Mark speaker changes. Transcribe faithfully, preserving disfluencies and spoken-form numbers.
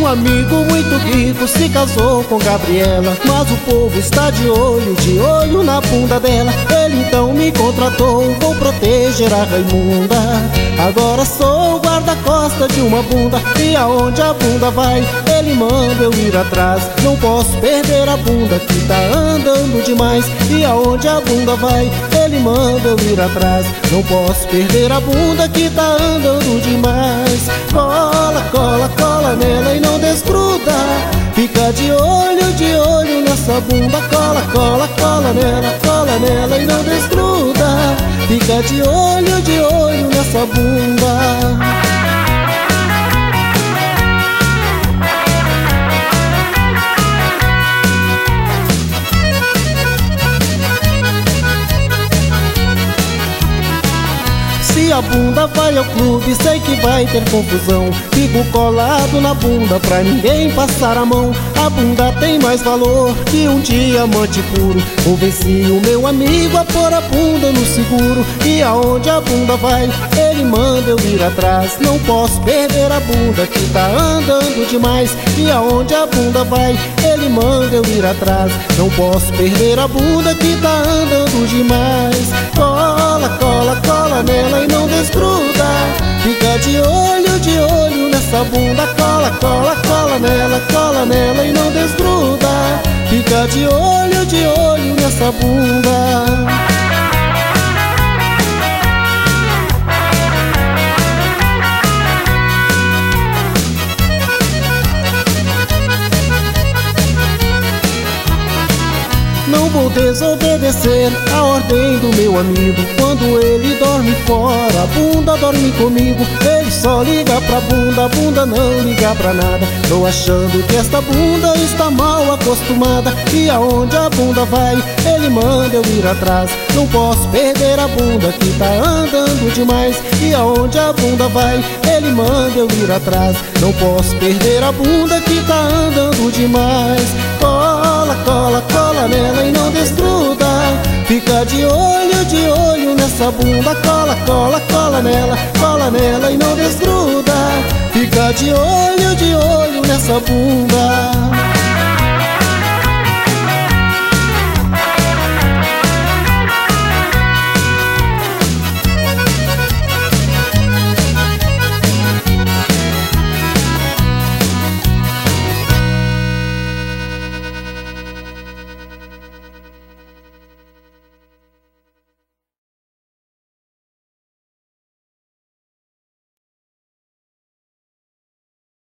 Speaker 1: amigo muito rico se casou com Gabriela, mas o povo está de olho, de olho na bunda dela. Ele então me contratou, vou proteger a Raimunda. Agora sou guarda-costa de uma bunda, e aonde a bunda vai, ele manda eu ir atrás. Não posso perder a bunda que tá andando demais, e aonde a bunda vai, ele manda eu ir atrás. Não posso perder a bunda que tá andando demais. Cola, cola, cola nela e não desgruda. Fica de olho, de olho nessa bunda. Cola, cola, cola nela, cola nela e não desgruda. Fica de olho, de olho nessa bunda. Se a bunda vai ao clube, sei que vai ter confusão. Fico colado na bunda pra ninguém passar a mão. A bunda tem mais valor que um diamante puro. Convenci o meu amigo a pôr a bunda no seguro, e aonde a bunda vai, ele manda eu ir atrás. Não posso perder a bunda que tá andando demais, e aonde a bunda vai, ele manda eu ir atrás. Não posso perder a bunda que tá andando demais. Cola, cola, cola nela e não desgruda. Fica de olho, de olho nessa bunda. Cola, cola, cola nela, cola nela e não desgruda. Fica de olho, de olho nessa bunda. Não vou desobedecer a ordem do meu amigo. Quando ele dorme fora, a bunda dorme comigo. Ele só liga pra bunda, a bunda não liga pra nada. Tô achando que esta bunda está mal acostumada, e aonde a bunda vai, ele manda eu ir atrás. Não posso perder a bunda que tá andando demais, e aonde a bunda vai, ele manda eu ir atrás. Não posso perder a bunda que tá andando demais. Cola, cola, cola nela e não desgruda. Fica de olho, de olho nessa bunda. Cola, cola, cola nela, cola nela e não desgruda. Fica de olho, de olho nessa bunda.